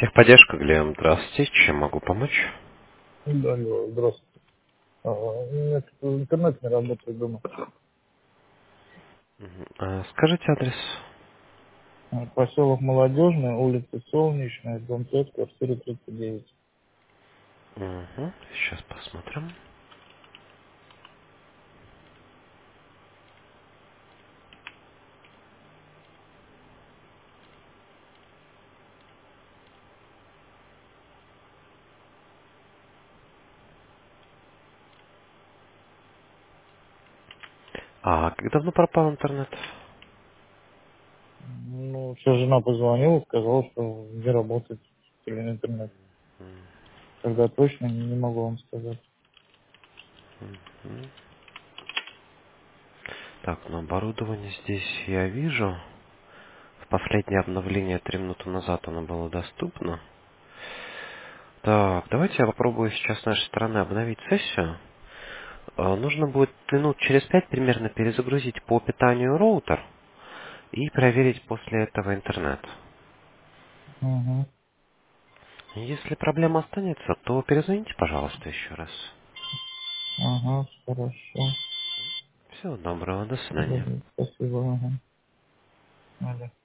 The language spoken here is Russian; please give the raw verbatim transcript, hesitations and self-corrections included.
Техподдержка, Глеб, здравствуйте. Чем могу помочь? Да, алло, здравствуйте. А, у меня что-то интернет не работает дома. Мгм. А, скажите адрес. А, Поселок Молодежный, улица Солнечная, дом пять, квартира тридцать девять. Угу. Сейчас посмотрим. А как давно пропал интернет? Ну, сейчас жена позвонила, сказала, что не работает интернет. Когда точно, не, не могу вам сказать. Мгм. Так, на оборудование здесь я вижу. В последнее обновление три минуты назад оно было доступно. Так, давайте я попробую сейчас с нашей стороны обновить сессию. А, Нужно будет минут через пять примерно перезагрузить по питанию роутер и проверить после этого интернет. Угу. Если проблема останется, то перезвоните, пожалуйста, еще раз. Ага, хорошо. Всего доброго, до свидания. Спасибо. Ага. Алло.